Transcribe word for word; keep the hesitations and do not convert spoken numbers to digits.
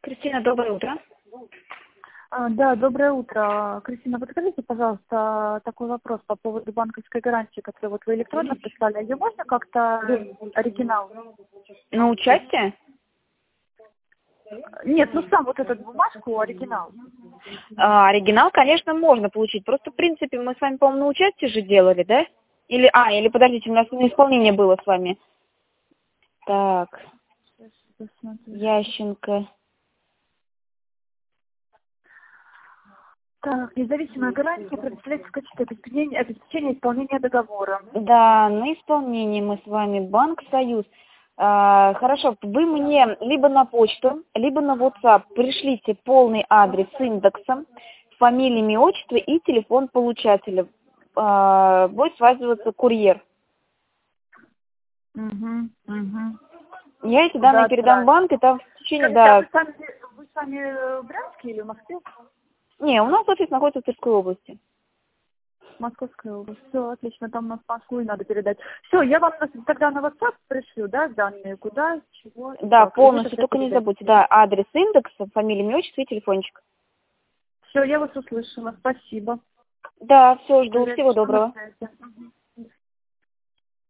Кристина, доброе утро. А, Да, доброе утро. Кристина, подскажите, пожалуйста, такой вопрос по поводу банковской гарантии, которую вот вы электронно прислали. Ее можно как-то оригинал? На участие? Нет, ну сам вот этот бумажку, оригинал. А, оригинал, конечно, можно получить. Просто, в принципе, мы с вами, по-моему, на участие же делали, да? Или, а, или, подождите, у нас на исполнение было с вами. Так, Сейчас посмотрю. Ященко. Так, независимая гарантия предоставляется в качестве обеспечения, обеспечения исполнения договора. Да, на исполнение мы с вами, Банк Союз. А, хорошо, вы мне либо на почту, либо на WhatsApp пришлите полный адрес с индексом, фамилия, имя, отчество и телефон получателя. А, будет связываться курьер. Угу, угу. Я эти данные Куда передам в отправить? банк, и там в течение, Скажите, а да... вы сами, вы сами э, в Брянске или в Москве? Не, у нас офис находится в Тверской области. Московская область. Все, отлично, там у нас в Москву и надо передать. Все, я вам на- тогда на WhatsApp пришлю, да, данные, куда, чего и Да, как. И вы полностью, тогда только не передайте. забудьте, да, адрес индекса, фамилия, имя, отчество и телефончик. Все, я вас услышала. Спасибо. Да, все, жду, Тогда всего пишу на доброго. связи. Мгм.